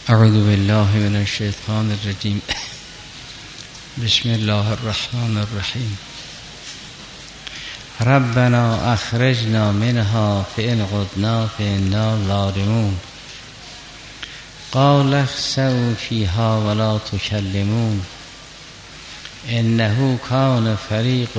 اعوذ بالله من الشیطان الرجیم. بسم الله الرحمن الرحیم. ربنا اخرجنا منها فإن عدنا فإنا ظالمون. قال اخسئوا فيها ولا تكلمون إنه كان فريق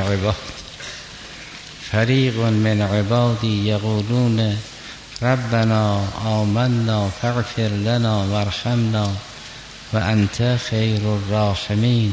من عبادي يقولون ربنا آمنا فاغفر لنا وارحمنا وأنت خير الراحمين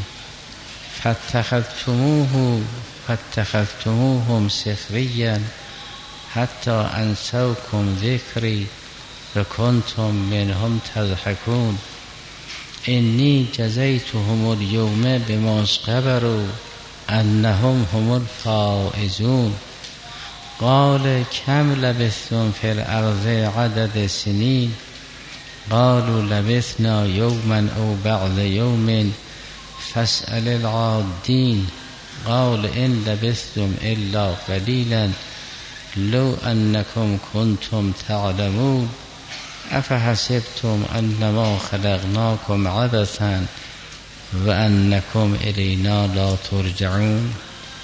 فاتخذتموهم سخريا حتى أنسوكم ذكري وكنتم منهم تضحكون إني جزيتهم اليوم بما صبروا أنهم هم الفائزون. قال كم لبثتم في الأرض عدد سنين قالوا لبثنا يوما أو بعض يوم فاسأل العادين. قال إن لبثتم إلا قليلا لو أنكم كنتم تعلمون أفحسبتم أنما خلقناكم عبثا وأنكم إلينا لا ترجعون.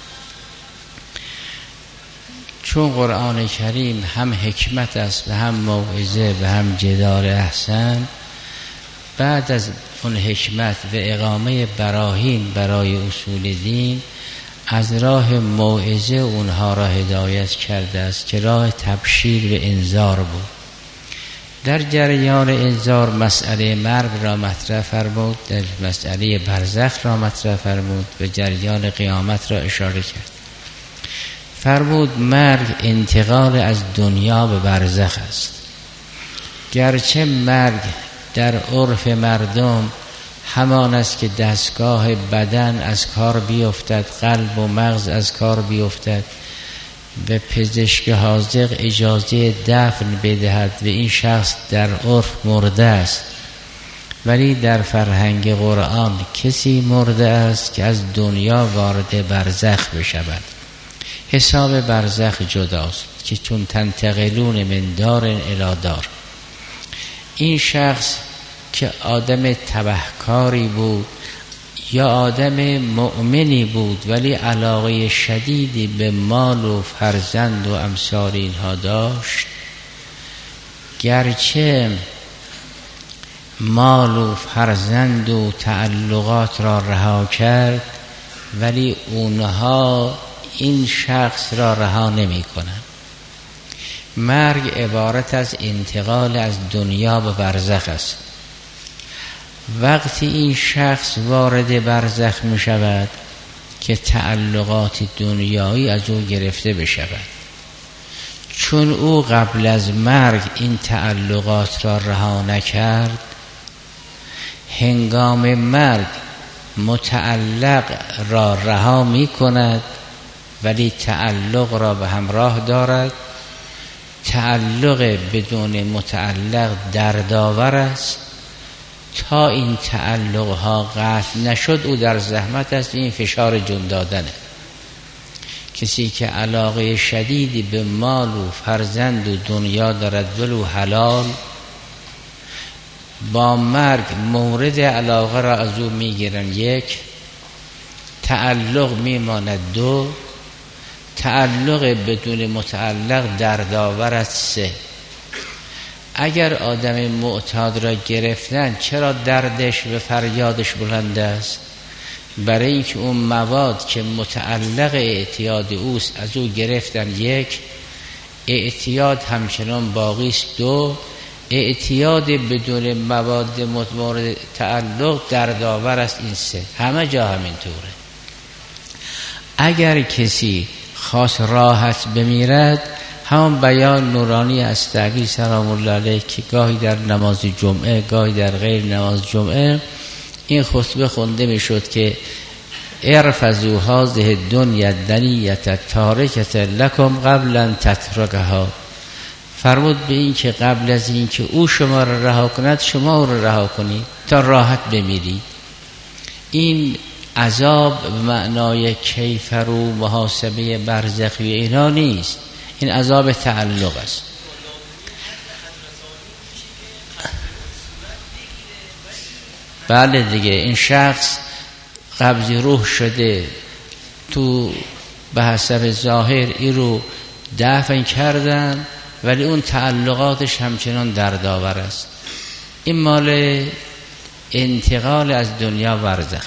چون قرآن کریم هم حکمت است و هم موعظه و هم جدال احسن، بعد از اون حکمت و اقامه براهین برای اصول دین از راه موعظه اونها را هدایت کرده است که راه تبشیر و انذار بود. در جریان انذار مسئله مرگ را مطرح فرمود، در مسئله برزخ را مطرح فرمود و جریان قیامت را اشاره کرد. فرمود مرگ انتقال از دنیا به برزخ است. گرچه مرگ در عرف مردم همان است که دستگاه بدن از کار بیفتد، قلب و مغز از کار بیفتد و پزشک حاذق اجازه دفن بدهد و این شخص در عرف مرده است، ولی در فرهنگ قرآن کسی مرده است که از دنیا وارد برزخ بشود. حساب برزخ جداست که چون تنتقلون من دار الی دار. این شخص که آدم تبهکاری بود یا آدم مؤمنی بود ولی علاقه شدیدی به مال و فرزند و امثال اینها داشت، گرچه مال و فرزند و تعلقات را رها کرد ولی اونها این شخص را رها نمی کنند. مرگ عبارت از انتقال از دنیا به برزخ است. وقتی این شخص وارد برزخ می شود که تعلقات دنیایی از او گرفته بشود، چون او قبل از مرگ این تعلقات را رها نکرد، هنگام مرگ متعلق را رها می کند ولی تعلق را به همراه دارد. تعلق بدون متعلق دردآور است. تا این تعلق ها قطع نشد او در زحمت است. این فشار جون دادنه. کسی که علاقه شدیدی به مال و فرزند و دنیا دارد ولو حلال، با مرگ مورد علاقه را از او میگیرن. یک، تعلق میماند. دو، تعلق بدون متعلق دردآور است. سه، اگر آدم معتاد را گرفتن چرا دردش و فریادش بلند است؟ برای اینکه اون مواد که متعلق اعتیاد اوست از او گرفتن. یک، اعتیاد همچنان باقی است. دو، اعتیاد بدون مواد مورد تعلق دردآور است. این سه، همه جا همینطوره. اگر کسی خواست راحت بمیرد، همون بیان نورانی استعگی سلام الله علیه که گاهی در نماز جمعه گاهی در غیر نماز جمعه این خطبه خونده میشد که ارفضوا هذه الدنیا دنیت تارکت لکم قبل ان تترکها. فرمود به این که قبل از این که او شما را رها کند شما او را رها کنید تا راحت بمیرید. این عذاب به معنای کیفر و محاسبه برزخی اینا نیست، این عذاب تعلق است. بله دیگه این شخص قبض روح شده، تو به حسب ظاهر این رو دفن کردن ولی اون تعلقاتش همچنان دردآور است. این مال انتقال از دنیا برزخ.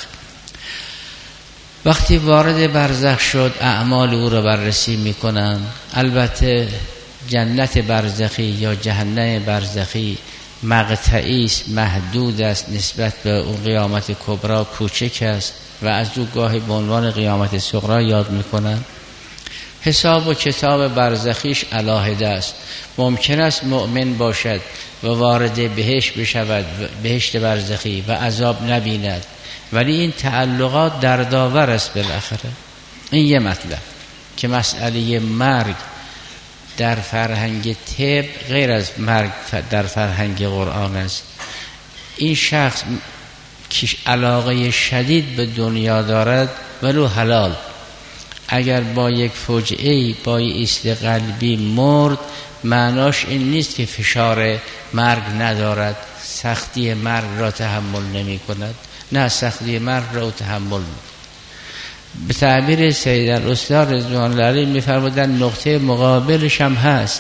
وقتی وارد برزخ شد اعمال او را بررسی میکنن. البته جنت برزخی یا جهنم برزخی مقطعی است، محدود است، نسبت به اون قیامت کبرا کوچک است و از او گاهی به عنوان قیامت صغرا یاد میکنن. حساب و کتاب برزخیش علاهده است. ممکن است مؤمن باشد و وارد بهشت بشود، بهشت برزخی، و عذاب نبیند، ولی این تعلقات دردآور است بالاخره. این یه مطلب که مسئله مرگ در فرهنگ طب غیر از مرگ در فرهنگ قرآن است. این شخص که علاقه شدید به دنیا دارد ولو حلال، اگر با یک فجعه‌ای، با ایست قلبی مرد، معناش این نیست که فشار مرگ ندارد، سختی مرگ را تحمل نمی کند. نه، سختی مرگ را تحمل می. به تعبیر سید الاستاد رضوان الله علیه می‌فرمودند نقطه مقابلش هم هست.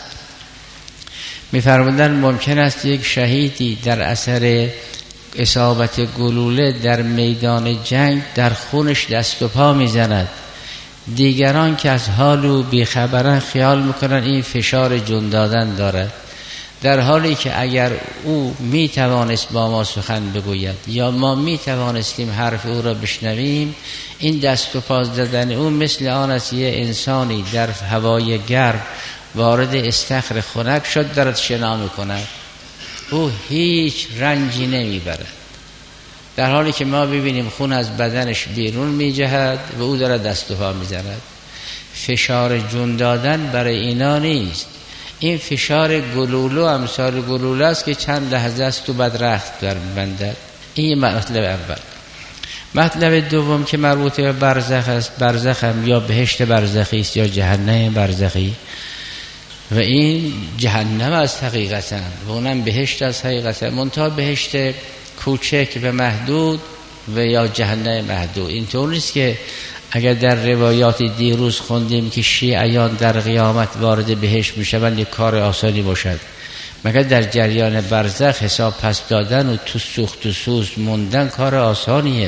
می‌فرمودند ممکن است یک شهیدی در اثر اصابت گلوله در میدان جنگ در خونش دست و پا میزند، دیگران که از حال او بیخبرن خیال میکنن این فشار جون دادن دارد، در حالی که اگر او میتوانست با ما سخن بگوید یا ما میتوانستیم حرف او را بشنویم، این دست و پا زدن او مثل آن است یه انسانی در هوای گرم وارد استخر خنک شد دارد شنا میکند، او هیچ رنجی نمیبرد، در حالی که ما ببینیم خون از بدنش بیرون میجهد و او دارد دست و پا میزند. فشار جون دادن برای اینا نیست، این فشار گلوله و امثال گلوله است که چند لحظه است تو بعد رخت در میبندد. این مطلب اول. مطلب دوم که مربوط به برزخ است، برزخ هم یا بهشت برزخی است یا جهنم برزخی، و این جهنم است حقیقتا و اونم بهشت است حقیقتا، منتها بهشت کوچک و محدود و یا جهنم محدود. اینطور نیست که اگر در روایات دیروز خوندیم که شیعیان در قیامت وارد بهشت میشوند یک کار آسانی باشد، مگر در جریان برزخ حساب پس دادن و تو سوخت و سوز موندن کار آسانیه.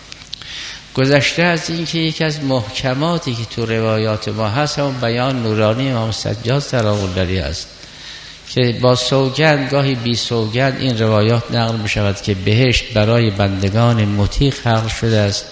گذشته از این که یکی از محکماتی که تو روایات ما هست همون بیان نورانی امام سجاد سلام الله علیه است که با سوگند گاهی بی سوگند این روایات نقل می شود که بهشت برای بندگان مطیع خلق شده است.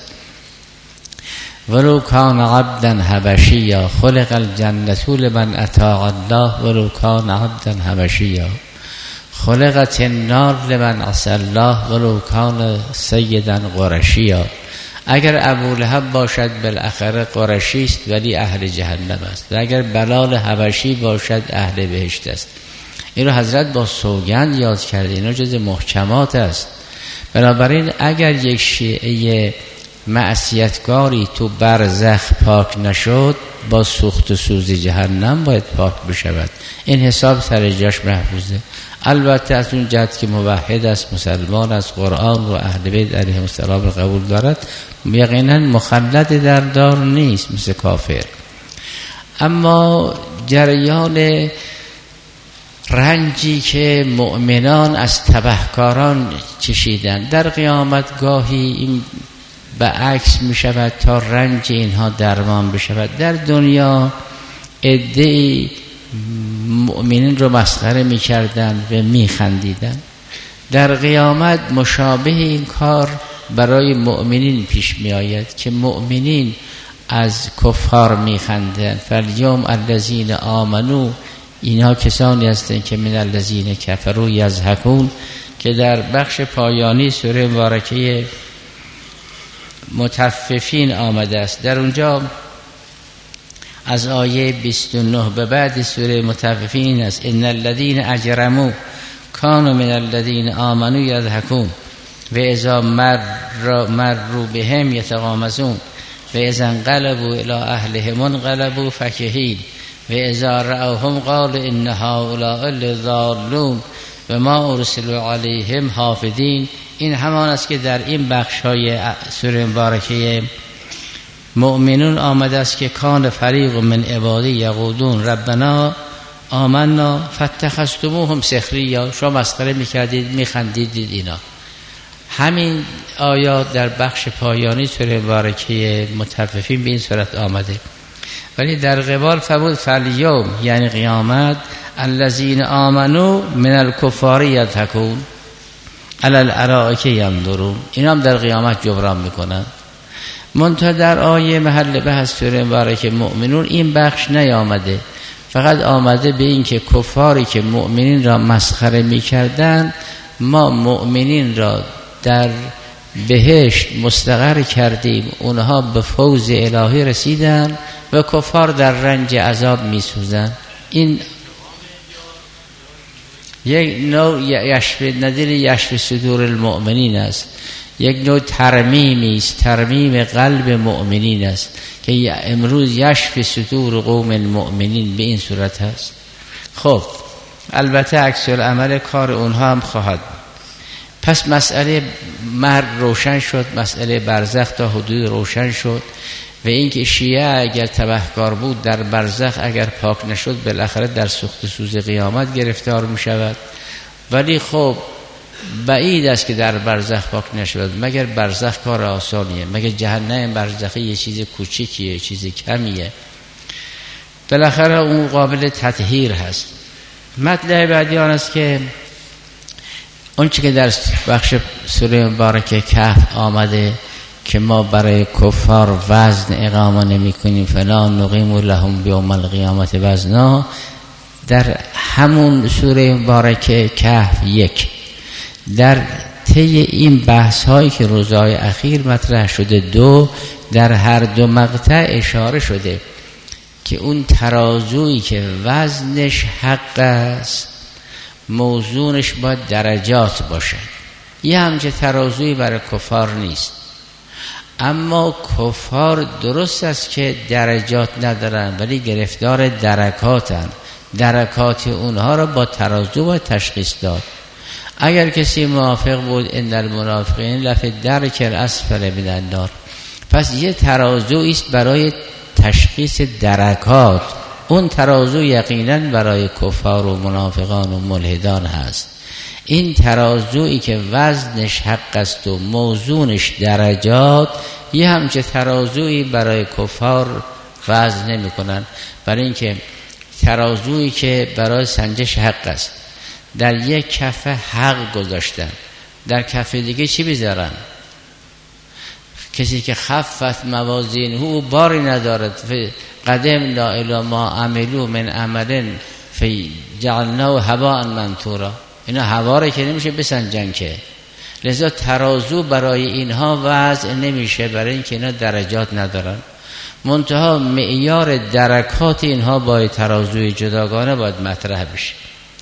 ولو کان عبدا حبشیا خلق الجنة لمن اطاع الله ولو کان عبدا حبشیا خلقت النار لمن عصى الله ولو کان سیدا قرشیا. اگر ابولهب باشد بالاخره قرشی است ولی اهل جهنم است، و اگر بلال حبشی باشد اهل بهشت است. این رو حضرت با سوگند یاد کرده، این رو جز محکمات است. بنابراین اگر یک شیعه معصیتکاری تو برزخ پاک نشد، با سوخت و سوز جهنم باید پاک بشود. این حساب سر جاش محفوظه. البته از اون جهت که موحد است، مسلمان است، قرآن و اهل بیت علیهم السلام قبول دارد، یقینا مخلد در دار نیست مثل کافر. اما جریان رنجی که مؤمنان از تبهکاران چشیدند در قیامت گاهی این به عکس می شود تا رنج اینها درمان بشود. در دنیا عده‌ای مؤمنین رو مسخره می کردن و می خندیدن. در قیامت مشابه این کار برای مؤمنین پیش می آید که مؤمنین از کفار می خندن. فالیوم الذین آمنو، اینها کسانی هستند که من الذین کفروا یضحکون، که در بخش پایانی سوره مبارکه مطففین آمده است. در اونجا از آیه 29 به بعد سوره مطففین است: ان الذین اجرموا کانوا من الذین آمنوا یضحکون و اذا مروا بهم یتغامزون و اذا انقلبوا الی اهلهم انقلبوا فکهین و اذا رأوهم قالوا ان هؤلاء لضالون و ما ارسلوا علیهم حافظین این همان است که در این بخش‌های سوره مبارکه مؤمنون آمده است که کان فریق من عبادی یقولون ربنا آمنا فاتخذتموهم سخریا، شما مسخره میکردید میخندیدید. اینا همین آیات در بخش پایانی سوره مبارکه مطففین به این صورت آمده. ولی در قبال فرمود فالیوم یعنی قیامت الذین آمنوا من الکفار یضحکون علی الارائک ینظرون، اینا هم در قیامت جبران میکنن. منتها در آیه محل بحث سوره مبارکه مؤمنون این بخش نیامده، فقط آمده به این که کفاری که مؤمنین را مسخره میکردن ما مؤمنین را در بهشت مستقر کردیم، اونها به فوز الهی رسیدن و کفار در رنج عذاب میسوزن. این یک نوع یشفی صدور المؤمنین است، یک نوع ترمیمی است، ترمیم قلب مؤمنین است که امروز یشفی صدور قوم المؤمنین به این صورت هست. خب البته عکس العمل کار اونها هم خواهد. پس مسئله مرگ روشن شد، مسئله برزخ تا حدود روشن شد و اینکه شیعه اگر تبهکار بود در برزخ اگر پاک نشد بالاخره در سوخت سوز قیامت گرفتار می شود. ولی خب بعید است که در برزخ پاک نشود، مگر برزخ کار آسانیه، مگر جهنم برزخی یه چیز کوچیکیه، چیز کمیه، بالاخره اون قابل تطهیر هست. مطلب بعدی آن است که اون چی که در بخش سوره مبارکه کهف آمده که ما برای کفار وزن اقامه نمی کنیم فلا نقیم لهم بیوم القیامت وزنا، در همون سوره مبارکه کهف یک در طی این بحث هایی که روزهای اخیر مطرح شده دو، در هر دو مقطع اشاره شده که اون ترازویی که وزنش حق است موزونش باید درجات باشه. یه همچه ترازویی برای کفار نیست، اما کفار درست است که درجات ندارن ولی گرفتار درکاتن، درکات اونها را با ترازو باید تشخیص داد. اگر کسی موافق بود ان المنافقین لفی درک الاسفل من النار، پس یه ترازویی است برای تشخیص درکات، اون ترازو یقینا برای کفار و منافقان و ملحدان هست. این ترازویی که وزنش حق است و موزونش درجات، یه همچه ترازویی برای کفار وزن نمی کنن، برای اینکه ترازویی که برای سنجش حق است در یک کفه حق گذاشتن، در کفه دیگه چی بذارن؟ کسی که خفت موازینه او باری ندارد قدمنا الی ما عملوا من عمل فجعلناه هباء منثورا، اینا هوا که نمیشه بسنجن که، لذا ترازو برای اینها وضع نمیشه، برای اینکه اینا درجات ندارن. منتها معیار درکات اینها با ترازوی جداگانه باید مطرح بشه.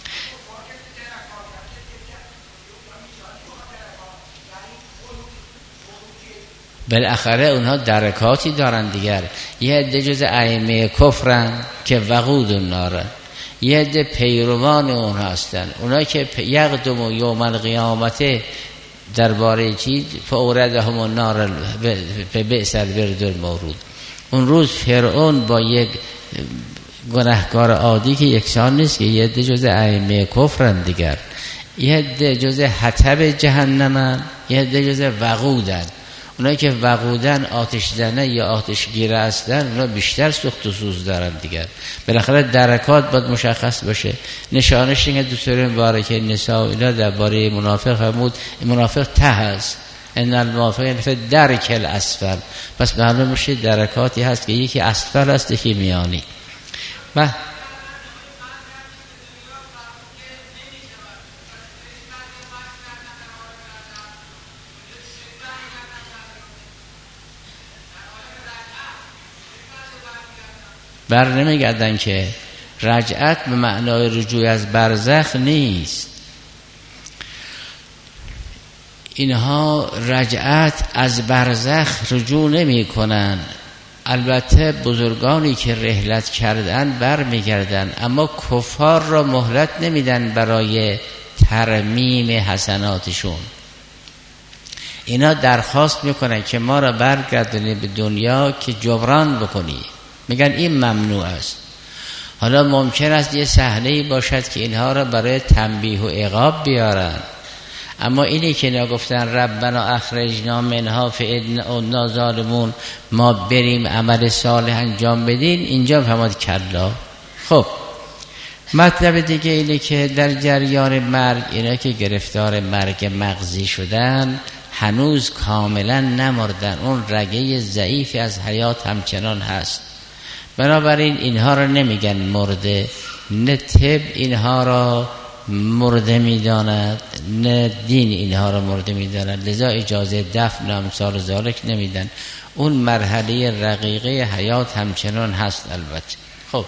بالاخره اونها درکاتی دارن دیگر. یه عده جز ائمه کفرن که وقود النار، یه عده پیروان اون هستن، اونها که یقدم یوم القیامت درباره چیز فاوردهم النار بئس الورد المورود. اون روز فرعون با یک گناهکار عادی که یکسان نیست، که یه عده جز ائمه کفرن دیگر، یه عده جز حطب جهنمن، یه عده جز وقودن. اونایی که وقودن آتش زنه یا آتش گیره هستن اونا بیشتر سوخت و سوز دارن دیگر. بالاخره درکات باید مشخص باشه. نشانش اینه دو سوره مبارکه نساء اینا درباره منافق فرمود منافق ته است، ان المنافقین فی الدرک الاسفل، پس معلوم میشه درکاتی هست که یکی اسفل است یکی میانی. و بر نمیگردن که رجعت به معنای رجوع از برزخ نیست. اینها رجعت از برزخ رجوع نمی کنن. البته بزرگانی که رحلت کردن بر میگردن، اما کفار را مهلت نمیدن برای ترمیم حسناتشون. اینا درخواست میکنن که ما را برگردونی به دنیا که جبران بکنی. میگن این ممنوع است. حالا ممکن است یه صحنه‌ای باشد که اینها را برای تنبیه و عقاب بیارن، اما اینی که نگفتن ربنا اخرجنا منها فإنا ظالمون، ما بریم عمل صالح انجام بدین، اینجا فهمد کلا. خب مطلب دیگه اینه که در جریان مرگ اینا که گرفتار مرگ مغزی شدن هنوز کاملا نمردن، اون رگه ضعیفی از حیات همچنان هست. بنابراین اینها را نمیگن مرده، نه طب اینها را مرده میداند نه دین اینها را مرده میداند، لذا اجازه دفن امثال ذالک نمیدن. اون مرحله رقیقه حیات همچنان هست البته. خب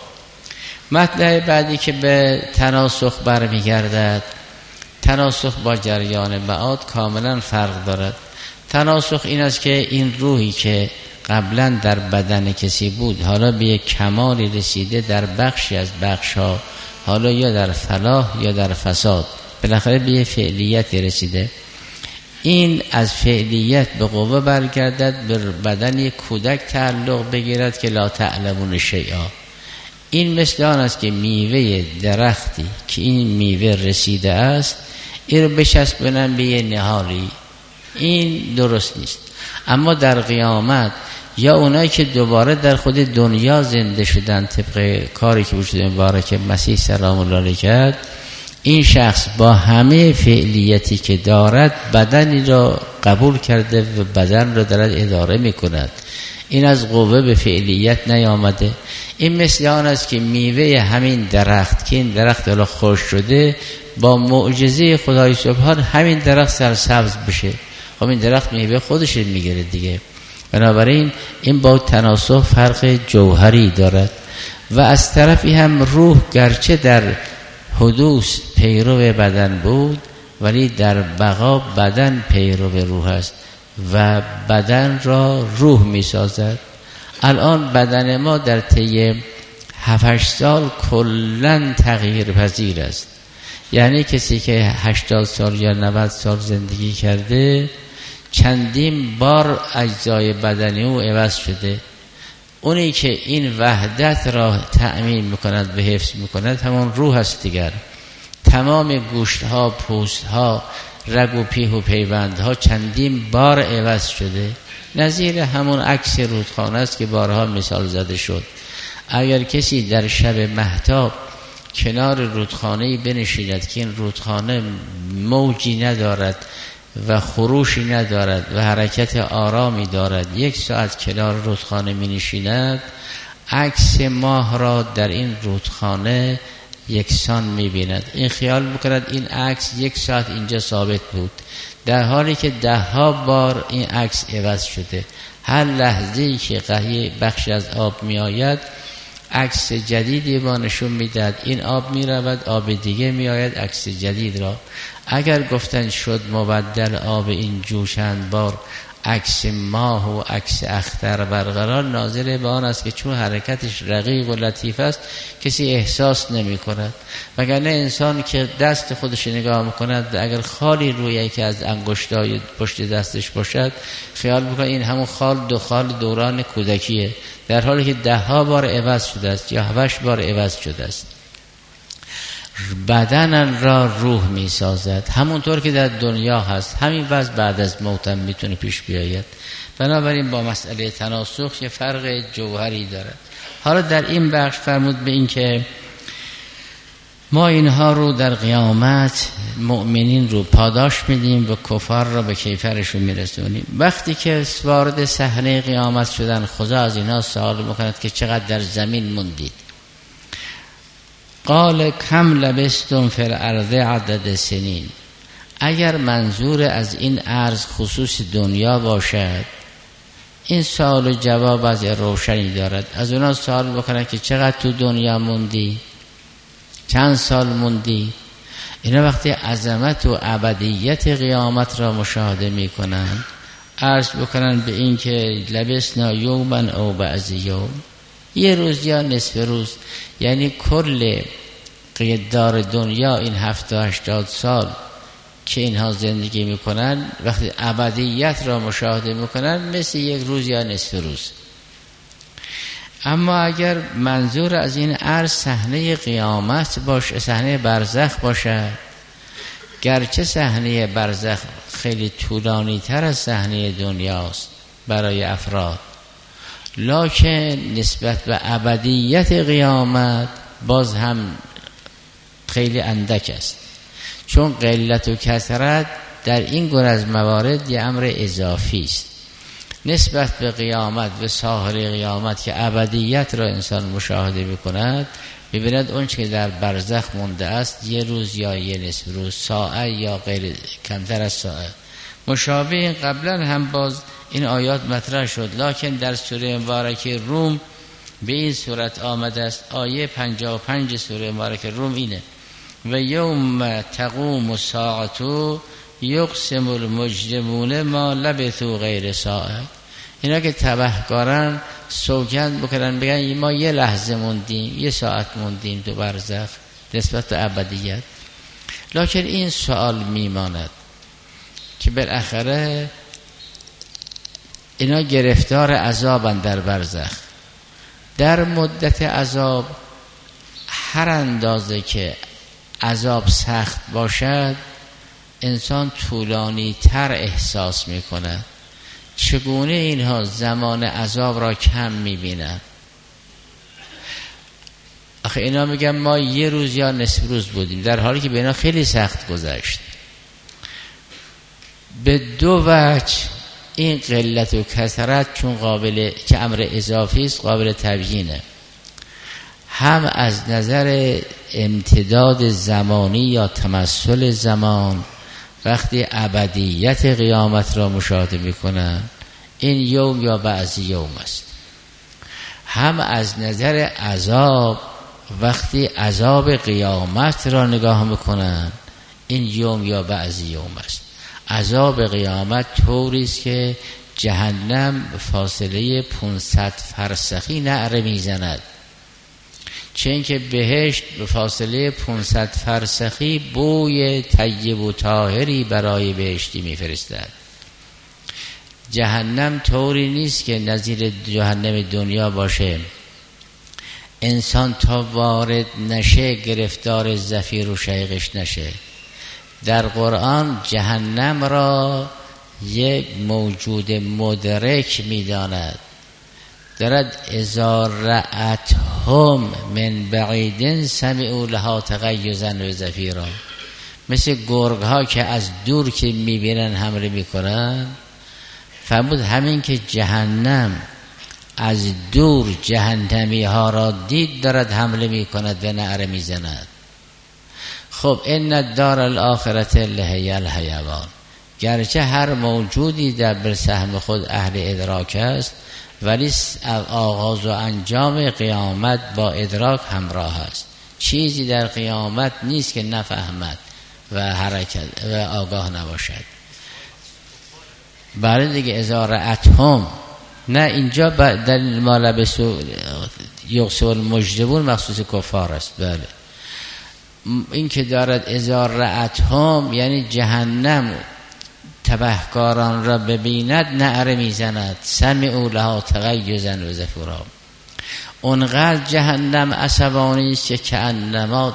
مطلب بعدی که به تناسخ برمیگردد، تناسخ با جریان معاد کاملا فرق دارد. تناسخ این است که این روحی که قبلا در بدن کسی بود حالا به یک کمالی رسیده در بخشی از بخشها، حالا یا در فلاح یا در فساد، بالاخره به یک فعلیت رسیده، این از فعلیت به قوه برگردد، به بدن یک کودک تعلق بگیرد که لا تعلمون شیئا. این مثل آن است که میوه درختی که این میوه رسیده است این رو بچسبونن به یه نهالی، این درست نیست. اما در قیامت یا اونایی که دوباره در خود دنیا زنده شدن طبق کاری که وجود مبارک مسیح سلام الله علیه کرد، این شخص با همه فعلیتی که دارد بدنی را قبول کرده و بدن را دارد اداره میکند، این از قوه به فعلیت نیامده. این مثل آن است که میوه همین درخت که این درخت حالا خوش شده با معجزه خدای سبحان همین درخت سرسبز بشه، خب این درخت میوه خودش میگیره دیگه. بنابراین این با تناسخ فرق جوهری دارد. و از طرفی هم روح گرچه در حدوث پیرو بدن بود ولی در بقا بدن پیرو روح است و بدن را روح می سازد. الان بدن ما در طی 7-8 سال کلن تغییر پذیر است. یعنی کسی که 80 سال یا 90 سال زندگی کرده چندین بار اجزای بدنی او عوض شده. اونی که این وحدت را تأمین میکند و حفظ میکند همون روح است دیگر. تمام گوشت ها، پوست ها، رگ و پیه و پیوند ها چندین بار عوض شده، نظیر همون عکس رودخانه است که بارها مثال زده شد. اگر کسی در شب مهتاب کنار رودخانه‌ای بنشیند که این رودخانه موجی ندارد و خروشی ندارد و حرکت آرامی دارد، 1 ساعت کنار رودخانه می نشیند، عکس ماه را در این رودخانه یکسان می بیند. این خیال میکند این عکس 1 ساعت اینجا ثابت بود، در حالی که 10 بار این عکس عوض شده. هر لحظه‌ای که بخشی از آب می آید عکس جدیدی با نشون میداد، این آب می رود آب دیگه می آید عکس جدید را. اگر گفتن شد مبدل آب این جوشند بار، عکس ماه و عکس اختر برقرار، ناظر به آن است که چون حرکتش رقیق و لطیف است کسی احساس نمی کند. وگرنه انسان که دست خودش نگاه میکند اگر خالی روی یکی از انگشتای پشت دستش باشد خیال میکنه این همون خال دوران کودکیه، در حالی که 10 بار عوض شده است یا 7 بار عوض شده است. بدن را روح می سازد، همونطور که در دنیا هست همین وضع بعد از موتم میتونه پیش بیاید. بنابراین با مسئله تناسخ یه فرق جوهری دارد. حالا در این بخش فرمود به این که ما اینها رو در قیامت مؤمنین رو پاداش میدیم و کفار را به کیفرشون میرسونیم. وقتی که وارد صحنه قیامت شدن خدا از اینها سوال میکند که چقدر در زمین موندید. قال کم لبستم فی الارض عدد سنین. اگر منظور از این عرض خصوص دنیا باشد این سوال و جواب از روشنی دارد. از اونا سوال بکنن که چقدر تو دنیا موندی، چند سال موندی. اینا وقتی عظمت و ابدیت قیامت را مشاهده میکنن عرض بکنن به این که لبسنا یوما او بعض یوم، 1 روز یا نصف روز، یعنی کل قیدار دنیا این 70-80 سال که اینها زندگی میکنن وقتی ابدیت را مشاهده میکنن مثل یک روز یا نصف روز. اما اگر منظور از این عرض صحنه قیامت باشه، صحنه برزخ باشه، گرچه صحنه برزخ خیلی طولانی تر از صحنه دنیاست برای افراد، لکن نسبت به ابدیت قیامت باز هم خیلی اندک است، چون قلت و کثرت در این گونه از موارد یه امر اضافی است. نسبت به قیامت و ساحر قیامت که ابدیت را انسان مشاهده میکند، ببیند اون که در برزخ مونده است یه روز یا یه نصف روز، ساعت یا غیر کمتر از ساعت. مشابه این قبلا هم باز این آیات مطرح شد، لکن در سوره مبارکه روم به این صورت آمده است. آیه 55 سوره مبارکه روم اینه: و یوم تقوم الساعة یقسم المجرمون ما لبثوا غیر ساعة. اینا که تبهکارن سوگند بکنن بگن ما یه لحظه موندیم، یه ساعت موندیم تو برزخ نسبت به ابدیت. لکن این سوال میماند که بالاخره اینا گرفتار عذابند در برزخ. در مدت عذاب هر اندازه که عذاب سخت باشد انسان طولانی تر احساس میکنه. چگونه اینها زمان عذاب را کم میبینن؟ آخه اینا میگن ما یه روز یا نصف روز بودیم، در حالی که به اینا خیلی سخت گذشت. به دو وجه این قلت و کثرت چون قابل که امر اضافی است قابل تبیینه، هم از نظر امتداد زمانی یا تمثل زمان وقتی ابدیت قیامت را مشاهده میکنن این یوم یا بعضی یوم است، هم از نظر عذاب وقتی عذاب قیامت را نگاه میکنن این یوم یا بعضی یوم است. عذاب قیامت طوری است که جهنم فاصله 500 فرسخی نعره میزند، چون که بهشت به فاصله 500 فرسخی بوی طیب و طاهری برای بهشتی میفرستد. جهنم طوری نیست که نظیر جهنم دنیا باشه، انسان تا وارد نشه گرفتار زفیر و شیقش نشه. در قرآن جهنم را یک موجود مدرک میداند، دارد اذا رأتهم من بعید سمعوا لها تغیظا و زفیرا، مثل گرگ ها که از دور که میبینن حمله میکنن. فرمود همین که جهنم از دور جهنمی ها را دید دارد حمله میکند و نعره میزند. خب این الدار الاخرة لهی الحیوان، گرچه هر موجودی در سهم خود اهل ادراک است ولی آغاز و انجام قیامت با ادراک همراه است. چیزی در قیامت نیست که نفهمد و حرکت و آگاه نباشد. برای دیگه اذا رأتهم، نه اینجا در ما لبثوا یقسم المجرمون مخصوص کفار است. بله، این که دارد اذا رأتهم یعنی جهنم تبهکاران را ببیند نعره میزند، سمعوا لها تغیظا و زفورا. اونقدر جهنم عصبانی است که کأنما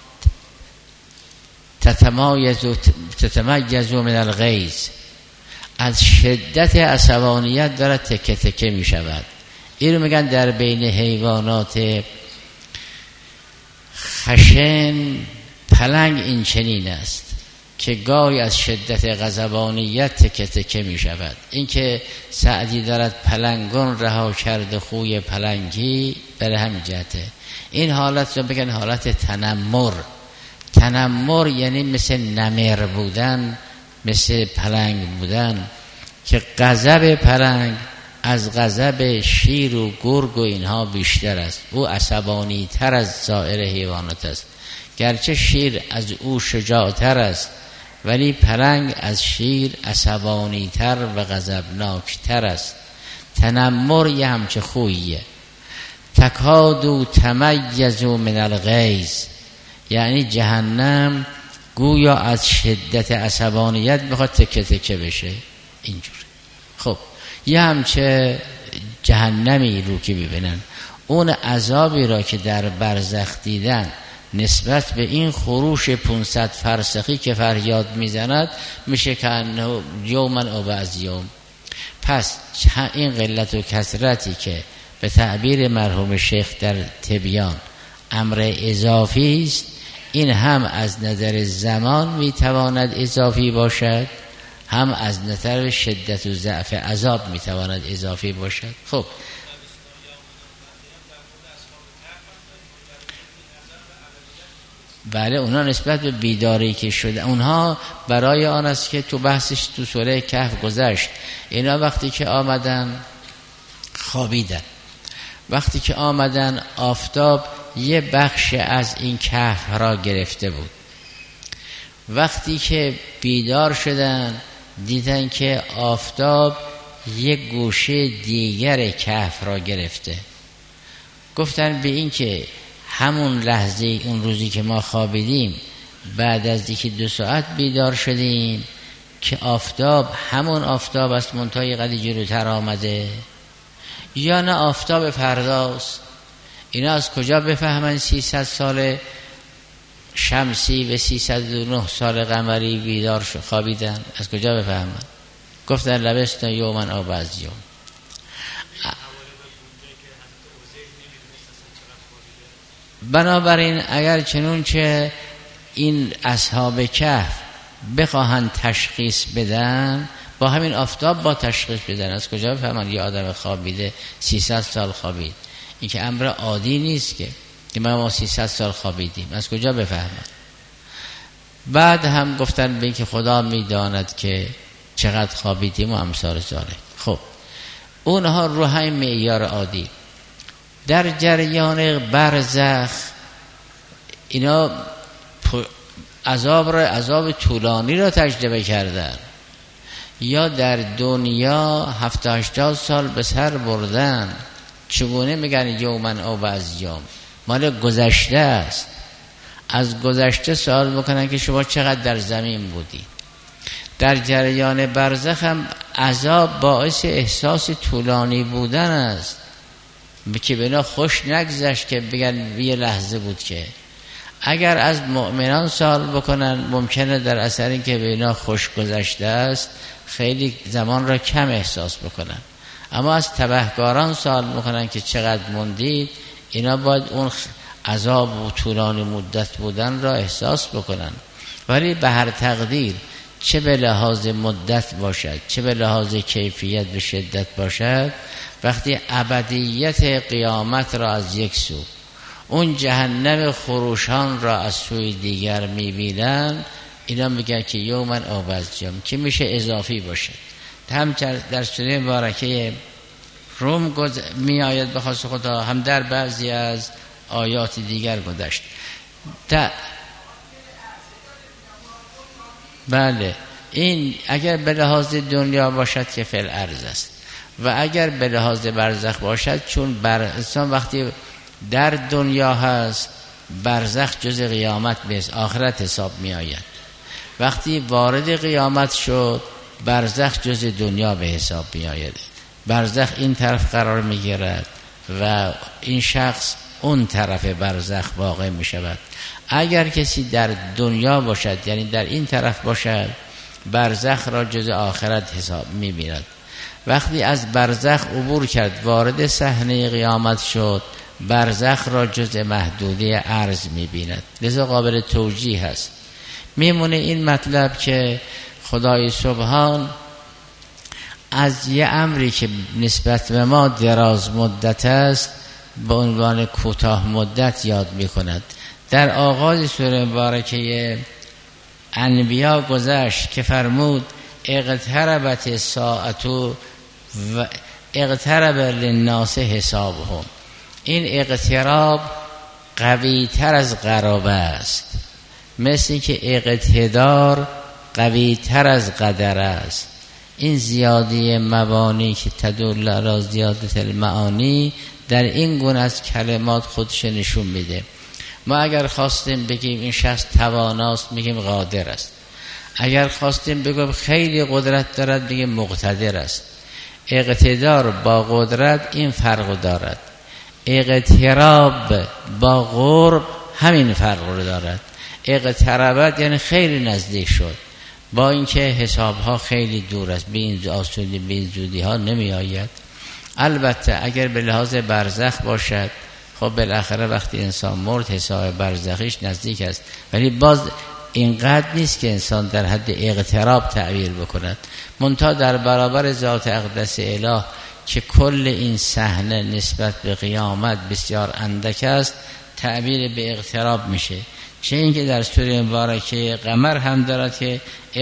تتمایز من الغیظ، از شدت عصبانیت دارد تکه تکه می شود. این رو میگن در بین حیوانات خشن پلنگ این چنین است که گاهی از شدت غضبانیت تکه تکه می شود. این که سعدی دارد پلنگان رها کرده خوی پلنگی، برای همین جهته این حالت رو بگن حالت تنمر. تنمر یعنی مثل نمر بودن، مثل پلنگ بودن، که غضب پلنگ از غضب شیر و گرگ و اینها بیشتر است. او عصبانی تر از سایر حیوانات است، گرچه شیر از او شجاعتر است ولی پلنگ از شیر عصبانی تر و غضبناک تر است. تنمر یه همچه خوییه. تکادو تمیزو من الغیظ، یعنی جهنم گویا از شدت عصبانیت میخواد تکه تکه بشه. اینجور خب یه همچه جهنمی رو که ببینن، اون عذابی را که در برزخ دیدن نسبت به این خروش 500 فرسخی که فریاد میزند میشه که انه یومن او بعض یوم. پس این قلت و کثرتی که به تعبیر مرحوم شیخ در تبیان امر اضافی است، این هم از نظر زمان میتواند اضافی باشد، هم از نظر شدت و ضعف عذاب میتواند اضافی باشد. خب بله، اونها نسبت به بیداری که شده، اونها برای آن است که تو بحثش تو سوره کهف گذشت، اینا وقتی که آمدن خوابیدن، وقتی که آمدن آفتاب یه بخش از این کهف را گرفته بود، وقتی که بیدار شدن دیدن که آفتاب یه گوشه دیگر کهف را گرفته. گفتن به این که همون لحظه اون روزی که ما خوابیدیم بعد از دیگه 2 ساعت بیدار شدیم که آفتاب همون آفتاب است منتهای قدی جلوتر آمده، یا نه آفتاب فرداست. اینا از کجا بفهمن 300 سال شمسی و 309 سال قمری بیدار خوابیدن؟ از کجا بفهمن؟ گفتن لبسنا یومن او بعض یوم. بنابراین اگر چنونچه این اصحاب کهف بخواهند تشخیص بدن، با همین آفتاب با تشخیص بدن. از کجا بفهمن یه آدم خوابیده 300 سال خوابید؟ این که امر عادی نیست که ما 300 سال خوابیدیم، از کجا بفهمن؟ بعد هم گفتن به این که خدا میداند که چقدر خوابیدیم و امثال ذالک. خب اونها رو همین معیار عادی. در جریان برزخ اینا عذاب طولانی را تجربه کردن، یا در دنیا 70-80 سال به سر بردن. چگونه میگن یومن او بعض یوم؟ مال گذشته است. از گذشته سوال میکنن که شما چقدر در زمین بودی. در جریان برزخ هم عذاب باعث احساس طولانی بودن است، که بنا خوش نگذشت که بگن یه لحظه بود. که اگر از مؤمنان سوال بکنن ممکنه در اثر این که بنا خوش گذشته است خیلی زمان را کم احساس بکنن، اما از تبهکاران سوال میکنن که چقدر موندید، اینا باید اون عذاب و طولانی مدت بودن را احساس بکنن. ولی به هر تقدیر، چه به لحاظ مدت باشد چه به لحاظ کیفیت و شدت باشد، وقتی ابدیت قیامت را از یک سو، اون جهنم خروشان را از سوی دیگر میبینن، اینا میگن که یومن او بعض یوم، که میشه اضافی باشه. هم در سوره مبارکه روم می آید به خاص خدا، هم در بعضی از آیات دیگر گذشت. بله، این اگر به لحاظ دنیا باشد که فی الارض است، و اگر به لحاظ برزخ باشد، چون انسان وقتی در دنیا هست برزخ جز قیامت به آخرت حساب می آید. وقتی وارد قیامت شد برزخ جز دنیا به حساب می آید. برزخ این طرف قرار می گیرد و این شخص اون طرف برزخ واقع می شود. اگر کسی در دنیا باشد، یعنی در این طرف باشد، برزخ را جز آخرت حساب می بیند. وقتی از برزخ عبور کرد وارد صحنه قیامت شد، برزخ را جز محدوده عرض می بیند. لذا قابل توجیه هست. میمونه این مطلب که خدای سبحان از یه امری که نسبت به ما دراز مدت است به عنوان کوتاه مدت یاد می کند. در آغاز سوره مبارکه انبیا گذشت که فرمود اقتربت الساعة و اقترب للناس حسابهم. این اقتراب قوی تر از قرابه است، مثل که اقتدار قوی تر از قدر است. این زیادی مبانی که تدل علی زیادت المعانی در این گونه از کلمات خودش نشون میده. ما اگر خواستیم بگیم این شخص تواناست میگیم قادر است، اگر خواستیم بگیم خیلی قدرت دارد میگیم مقتدر است. اقتدار با قدرت این فرق دارد، اقتراب با قرب همین فرق رو دارد. اقترابت یعنی خیلی نزدیک شد، با اینکه حساب ها خیلی دور است، به این آسودی به این زودی ها نمی آید. البته اگر به لحاظ برزخ باشد، خب بالاخره وقتی انسان مرد حساب برزخیش نزدیک است، ولی باز اینقدر نیست که انسان در حد اقتراب تعبیر بکند. منتها در برابر ذات اقدس اله که کل این صحنه نسبت به قیامت بسیار اندک است، تعبیر به اقتراب میشه. چه اینکه در سوره مبارکه قمر هم دارد که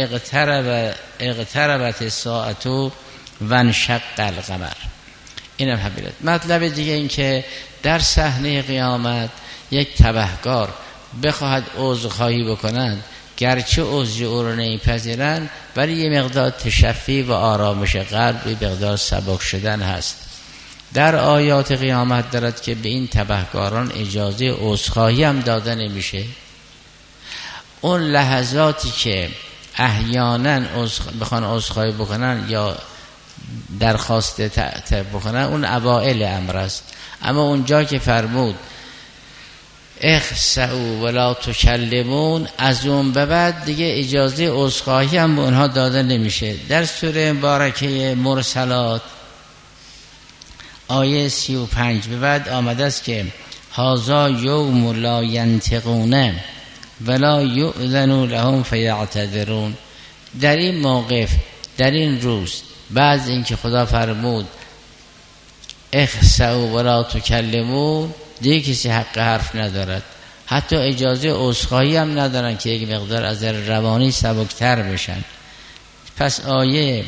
اقتربت الساعة و انشق القمر. اینم حبیلت. مطلب دیگه این که در صحنه قیامت یک تبهکار بخواهد عذرخواهی بکنند، گرچه عذر او را نمیپذیرند، ولی یه مقدار تشفی و آرامش قلب، یه مقدار سبک شدن هست. در آیات قیامت دارد که به این تبهکاران اجازه عذرخواهی هم داده نمیشه. اون لحظاتی که احیانا بخوان عذرخواهی بکنن یا درخواست بکنن، اون اوائل امر است. اما اونجا که فرمود اخسئوا ولا تکلمون، از اون به بعد دیگه اجازه عذرخواهی هم به اونها داده نمیشه. در سوره مبارکه مرسلات آیه 35 به بعد آمده است که هذا یوم لا ینطقون ولا یؤذن لهم فیعتذرون. در این موقف، در این روز، بعد اینکه خدا فرمود اخسئوا ولا تکلمون، دیگه کسی حق حرف ندارد، حتی اجازه عذرخواهی هم ندارن که یک مقدار از روانی سبکتر بشن. پس آیه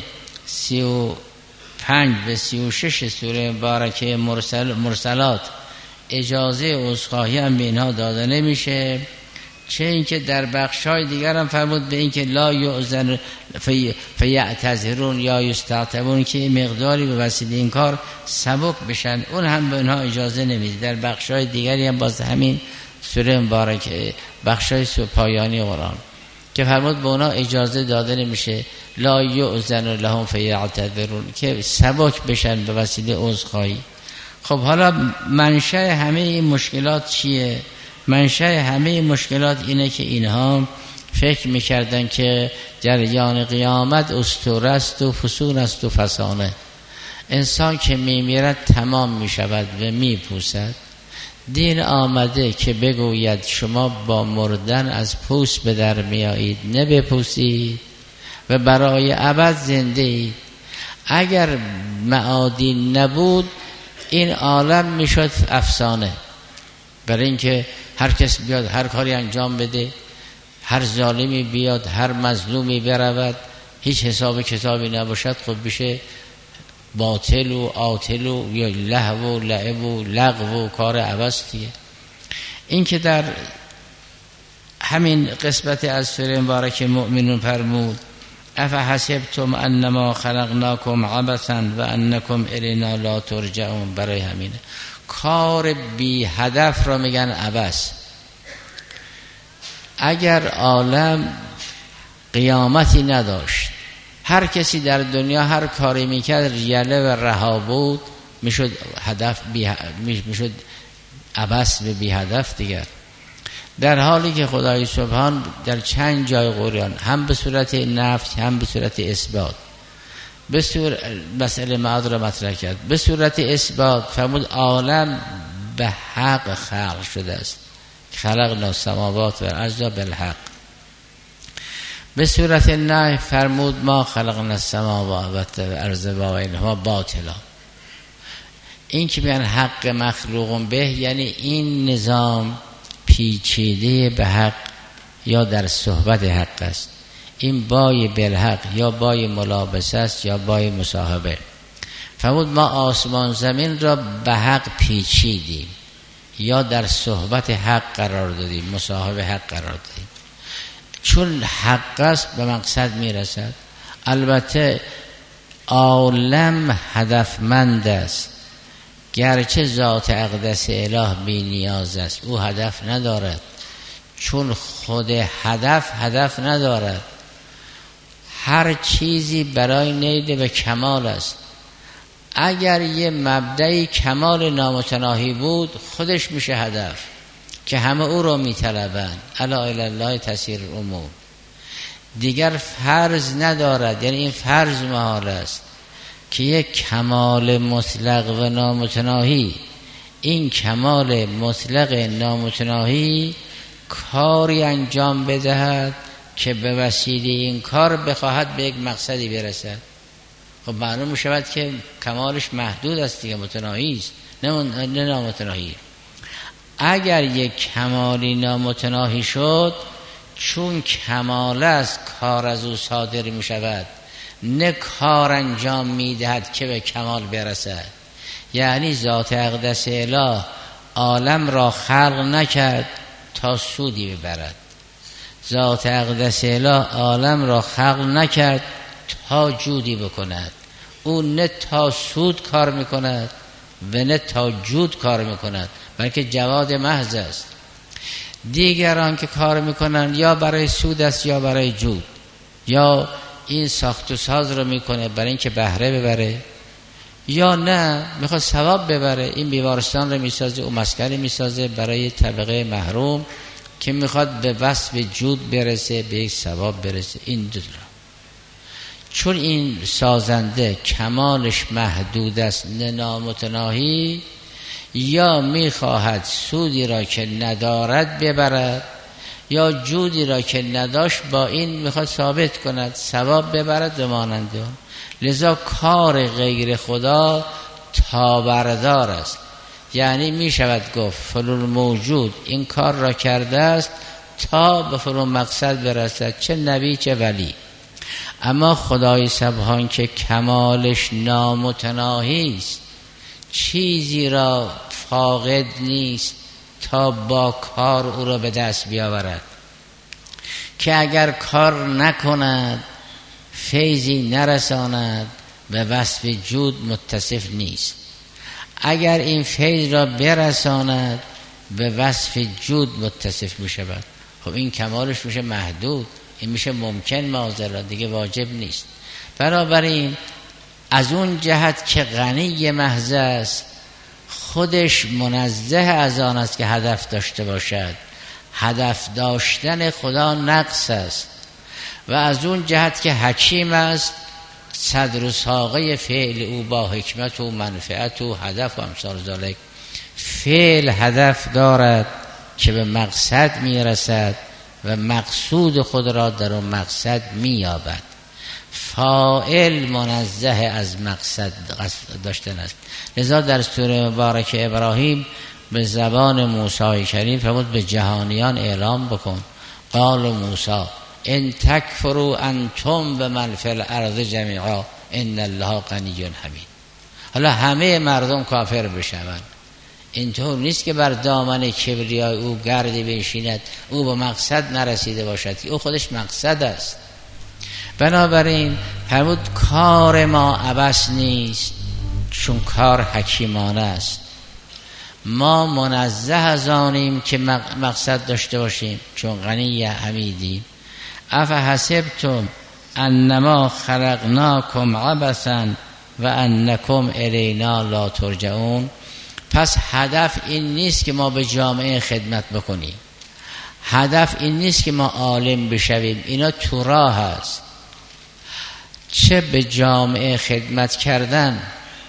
35 و 36 سوره مبارکه مرسلات اجازه عذرخواهی هم به اینها داده نمیشه. چه اینکه در بخشای دیگر هم فرمود به اینکه لا یؤذن فیعتذرون یا یستعتبون، که مقداری به وسیله این کار سبک بشن، اون هم به اینها اجازه نمیده. در بخشای دیگری هم باز همین سوره مبارکه، بخشای پایانی قرآن که فرمود به اونها اجازه داده نمیشه لا یؤذن لهم فیعتذرون، که سبک بشن به وسیله عذرخواهی. خب حالا منشأ همه این مشکلات چیه؟ منشأ همه این مشکلات اینه که اینها فکر میکردن که جریان قیامت اسطوره است و فسون است و فسانه. انسان که میمیرد تمام میشود و میپوسد. دین آمده که بگوید شما با مردن از پوست به در میایید، نه بپوسید و برای ابد زنده اید. اگر معادین نبود این عالم میشد افسانه، برای اینکه هر کس بیاد هر کاری انجام بده، هر ظالمی بیاد هر مظلومی برود، هیچ حساب کتابی نباشد، خب بشه باطل و آتل و یا لهو و لعب و لغو و کار عبثیه. این که در همین قسمت از سوره مبارکه مؤمنون فرمود افحسبتم انما خلقناکم عبثا و انکم الینا لا ترجعون، برای همینه کار بی هدف را میگن عبث. اگر عالم قیامتی نداشت، هر کسی در دنیا هر کاری میکرد یله و رها بود، میشد هدف میشد عبث به بی هدف دیگر. در حالی که خدای سبحان در چند جای قرآن هم به صورت نفی هم به صورت اثبات به صورت مسئله معاد را مطرح کرد. به صورت اثبات فرمود عالم به حق خلق شده است، خلقنا السماوات والارض بالحق. به صورت نهی فرمود ما خلقنا السماوات والارض و بینهما باطلا. این که میگن حق مخلوق به، یعنی این نظام پیچیده به حق یا در صحبت حق است. این بای بالحق یا بای ملابسه است یا بای مصاحبه. فرمود ما آسمان زمین را به حق پیچیدیم یا در صحبت حق قرار دادیم، مصاحبه حق قرار دادیم. چون حق است به مقصد میرسد. البته عالم هدفمند است گرچه ذات اقدس اله بی نیاز است، او هدف ندارد، چون خود هدف ندارد. هر چیزی برای نیل به کمال است. اگر یه مبدأی کمال نامتناهی بود خودش میشه هدف که همه او رو میطلبند. الا الی الله تسیر الامور. دیگر فرض ندارد، یعنی این فرض محال است که یک کمال مطلق و نامتناهی، این کمال مطلق نامتناهی کاری انجام بدهد که به وسیله این کار بخواهد به یک مقصدی برسد. خب معلوم شود که کمالش محدود است دیگه، متناهی است نه نامتناهی. اگر یک کمالی نامتناهی شد، چون کمال است کار از او صادر می شود، نه کار انجام می دهد که به کمال برسد. یعنی ذات اقدس اله عالم را خلق نکرد تا سودی ببرد. ذات اقدس اله عالم را خلق نکرد تا جودی بکند. او نه تا سود کار میکند و نه تا جود کار میکند، بلکه جواد محض است. دیگران که کار میکنن یا برای سود است یا برای جود، یا این ساخت و ساز رو میکنه برای اینکه بهره ببره، یا نه میخواد ثواب ببره. این بیمارستان رو میسازه، او مسکن میسازه برای طبقه محروم که میخواد به وصف جود برسه، به یک ثواب برسه. این دو را چون این سازنده کمالش محدود است نه نامتناهی، یا میخواهد سودی را که ندارد ببرد، یا جودی را که نداشت با این میخواد ثابت کند، ثواب ببرد و ماننده. لذا کار غیر خدا تابردار است. یعنی میشود گفت فلان موجود این کار را کرده است تا به فلان مقصد برسد، چه نبی چه ولی. اما خدای سبحان که کمالش نامتناهی است، چیزی را فاقد نیست تا با کار او را به دست بیاورد، که اگر کار نکند فیضی نرساند به وصف جود متصف نیست. اگر این فیض را برساند به وصف جود متصف می شود. خب این کمالش میشه محدود، این میشه ممکن معاذالله، دیگه واجب نیست. بنابراین از اون جهت که غنی محض است، خودش منزه از آن است که هدف داشته باشد. هدف داشتن خدا نقص است. و از اون جهت که حکیم است، صدر و ساقه فعل او با حکمت و منفعت و هدف و امثال ذالک. فعل هدف دارد که به مقصد میرسد و مقصود خود را در اون مقصد مییابد. فاعل منزه از مقصد داشتن است. لذا در سوره مبارک ابراهیم به زبان موسی کریم فرمود به جهانیان اعلام بکن. قال موسی ان تکفروا انتم و من فی الارض جمیعا ان الله غنی حمید. حالا همه مردم کافر بشوند، اینطور نیست که بر دامن کبریای او گردی بنشیند، او به مقصد نرسیده باشد، که او خودش مقصد است. بنابراین فرمود کار ما عبث نیست، چون کار حکیمانه است. ما منزه از آنیم که مقصد داشته باشیم، چون غنی حمیدیم. افحسبتم انما خلقناکم عبثا و انکم الینا لا ترجعون. پس هدف این نیست که ما به جامعه خدمت بکنیم، هدف این نیست که ما عالم بشویم، اینا تو راه است. چه به جامعه خدمت کردن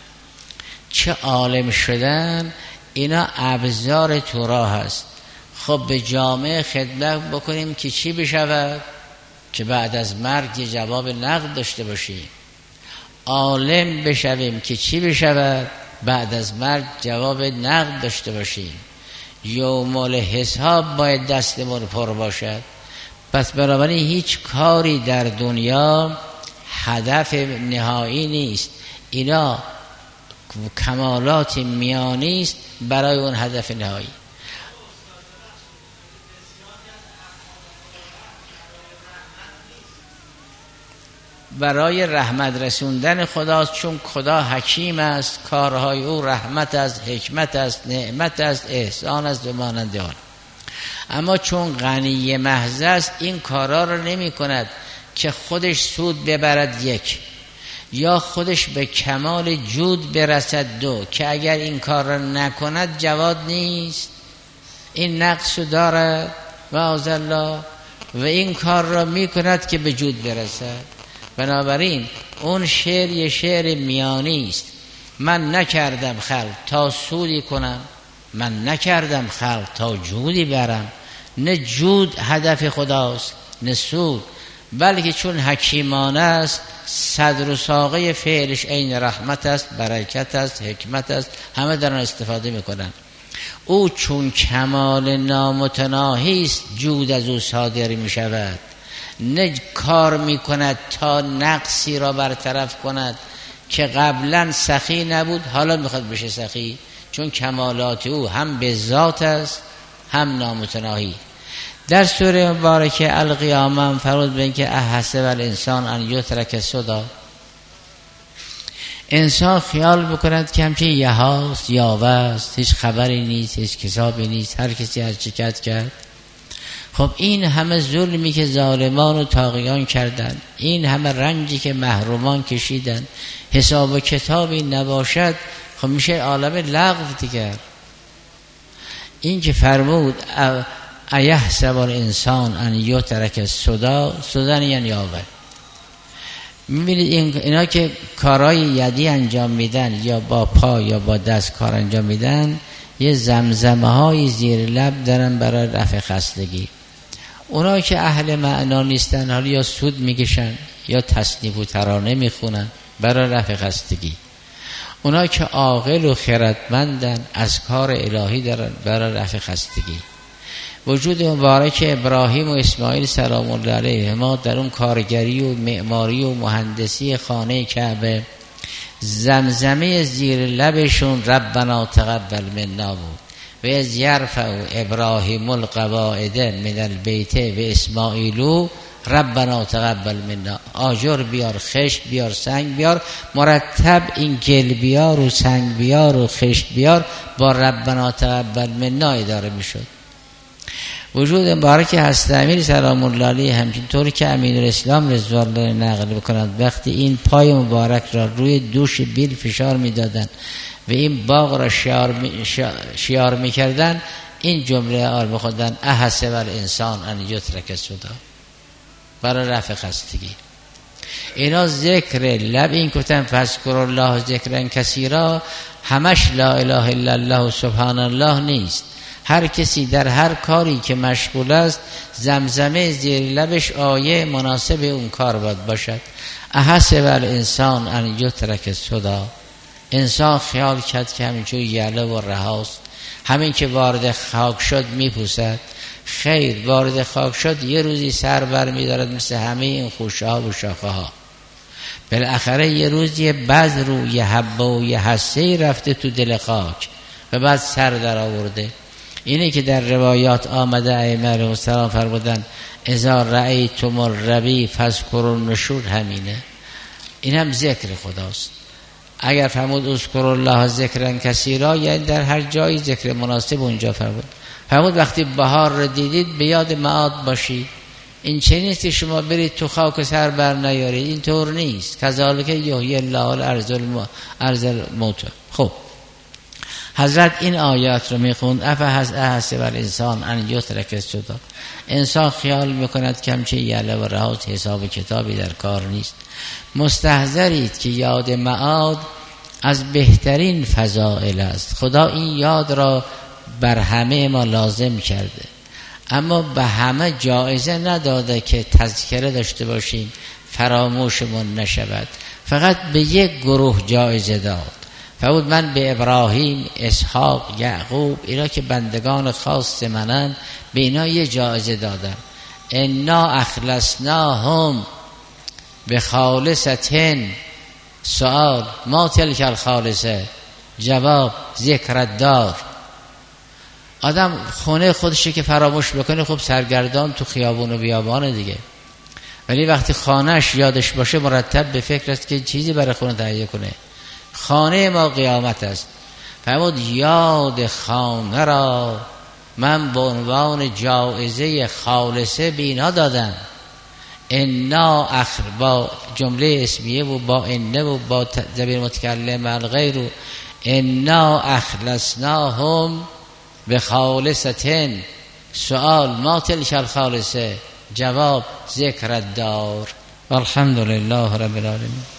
چه عالم شدن، اینا ابزار تو راه است. خب به جامعه خدمت بکنیم که چی بشود؟ که بعد از مرگ یه جواب نقد داشته باشیم. عالم بشویم که چی بشود؟ بعد از مرگ جواب نقد داشته باشیم. یوم الحساب باید دستمون پر باشد. پس بنابراین هیچ کاری در دنیا هدف نهایی نیست، اینا کمالات میانی است برای اون هدف نهایی. برای رحمت رسوندن خداست، چون خدا حکیم است، کارهای او رحمت است، حکمت است، نعمت است، احسان است و مانند آن. اما چون غنی محض است این کارا رو نمی کند که خودش سود ببرد، یک، یا خودش به کمال جود برسد، دو، که اگر این کار را نکند جواد نیست، این نقص دارد معاذ الله، و این کار را می کند که به جود برسد. بنابراین اون شعر یه شعر میانی است. من نکردم خلق تا سودی کنم، من نکردم خلق تا جودی برم. نه جود هدف خداست نه سود، بلکه چون حکیمانه است صدر و ساقه فعلش عین رحمت است، برکت است، حکمت است، همه در آن استفاده میکنن. او چون کمال نامتناهی است جود از او صادر می شود، نه کار می کند تا نقصی را برطرف کند که قبلا سخی نبود حالا میخواد بشه سخی، چون کمالات او هم به ذات است هم نامتناهی. در سوره مبارکه القیامه فرمود به اینکه احسب الانسان ان یترک سدی، انسان خیال بکند که همچین یهاست یاوه است، هیچ خبری نیست، هیچ کتابی نیست، هر کسی هر چیکت کرد. خب این همه ظلمی که ظالمان و طاغیان کردن، این همه رنجی که محرومان کشیدن، حساب و کتابی نباشد، خب میشه عالم لغو دیگر. این که فرمود ایحسب الانسان ان یترک سدی، سدن یعنی یاوه. میبینید اینا که کارهای یدی انجام میدن یا با پا یا با دست کار انجام میدن، یه زمزمه های زیر لب دارن برای رفع خستگی. اونا که اهل معنا نیستن حالا یا سود میکشن یا تصنیف و ترانه میخونن برای رفع خستگی. اونا که عاقل و خردمندن از کار الهی دارن برای رفع خستگی. وجود مبارک ابراهیم و اسماعیل سلام الله علیهما در اون کارگری و معماری و مهندسی خانه کعبه، زمزمه زیر لبشون ربنا تقبل منا بود. و از یرفع ابراهیم القواعد من البیت و اسماعیل ربنا تقبل منا. آجر بیار، خشت بیار، سنگ بیار، مرتب این گل بیار و سنگ بیار و خشت بیار با ربنا تقبل منا اداره میشد. وجود مبارک حضرت امیر سلام الله علیه همچین طوری که امین الاسلام رضوان الله نقل بکنند، وقتی این پای مبارک را روی دوش بیل فشار میدادند و این باغ را شیار میکردن، این جمله آل بخوندن احسب الانسان ان یترک سدی، برای رفع خستگی. اینا ذکر لب، این گفتن فذکر الله ذکرا کثیرا، همش لا اله الا الله و سبحان الله نیست. هر کسی در هر کاری که مشغول است زمزمه زیر لبش آیه مناسب اون کار باید باشد. احسب الانسان ان یترک سدی، انسان خیال کرد که همینجور یله و رهاست، همین که وارد خاک شد میپوسد. خیر، وارد خاک شد یه روزی سر بر میدارد مثل همه این خوشه ها و شاخه ها، بالاخره یه روز یه بذر و یه حبه و یه حصه رفته تو دل خاک و بعد سر در آورده. اینه که در روایات آمده ائمه علیهم السلام فرمودن اذا رأیتم الربی فاذکروا النشور، همینه، این هم ذکر خداست. اگر فرمود اذکروا الله ذکرا کثیرا، یعنی در هر جایی ذکر مناسب اونجا فرمود وقتی بهار رو دیدید به یاد معاد باشید. این چه نیست که شما برید تو خاک سر بر نیارید، این طور نیست. کذالک یحیی الله الارض الموتى. خب حضرت این آیات رو میخوند احسب الانسان ان یترک سدی، انسان خیال میکند که همچه یله و رهات، حساب کتابی در کار نیست. مستحضرید که یاد معاد از بهترین فضائل است. خدا این یاد را بر همه ما لازم کرده، اما به همه جایزه نداده که تذکره داشته باشیم فراموشمون نشود. فقط به یک گروه جایزه داد. فرمود من به ابراهیم، اسحاق، یعقوب، اینا که بندگان خاص منن، به اینا یه جایزه دادم. انا اخلصناهم بخالصتن. سوال ما تلک الخالصه؟ جواب ذکر الدار. آدم خونه خودشه که فراموش بکنه، خب سرگردان تو خیابون و بیابانه دیگه. ولی وقتی خانهش یادش باشه مرتب به فکر است که چیزی برای خونه تهیه کنه. خانه ما قیامت است. فرمود یاد خانه را من به عنوان جایزه خالصه به اینها دادم. انا با جمله اسمیه و با انه و با ضمیر متکلم الغیر و انا اخلصناهم بخالصة. سوال ما تلک الخالصه؟ جواب ذکر الدار. والحمد لله رب العالمین.